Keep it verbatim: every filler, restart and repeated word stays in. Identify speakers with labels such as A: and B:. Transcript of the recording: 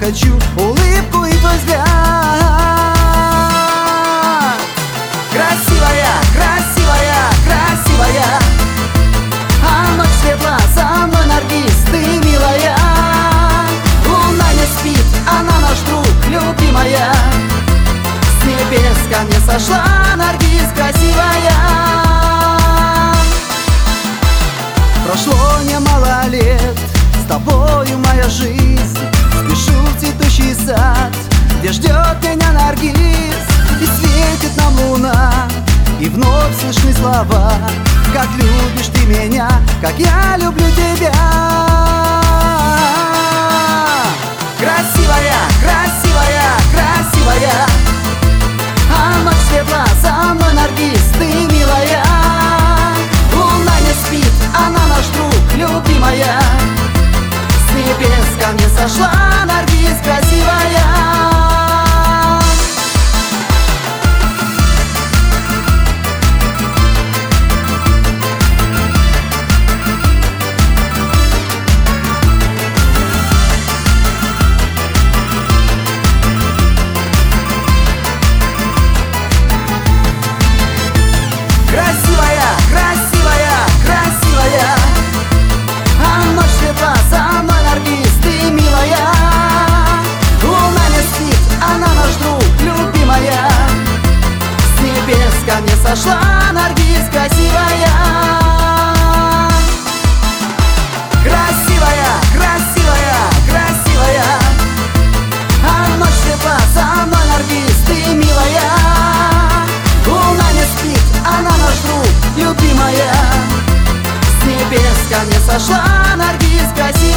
A: хочу улыбку и твой взгляд. Красивая, красивая, красивая, а ночь светла, со мной Наргиз, ты милая. Луна не спит, она наш друг, любимая. С небес ко мне сошла Наргиз красивая. Прошло немало лет, с тобою моя жизнь. Спешу в цветущий сад, где ждет меня Наргиз. И светит нам луна, и вновь слышны слова: как любишь ты меня, как я люблю тебя. Красивая, красивая, красивая, а ночь светла, со мной Наргиз, ты милая. Луна не спит, она наш друг, любимая. С небес ко мне сошла Наргиз красивая. Красивая, красивая, красивая, а ночь светла, со мной Наргиз, ты милая. Луна не спит, она наш друг, любимая. С небес ко мне сошла Наргиз красивая. Красивая, красивая, красивая, а ночь светла, со мной Наргиз, ты милая. Луна не спит, она наш друг, любимая. С небес ко мне сошла Наргиз красивая.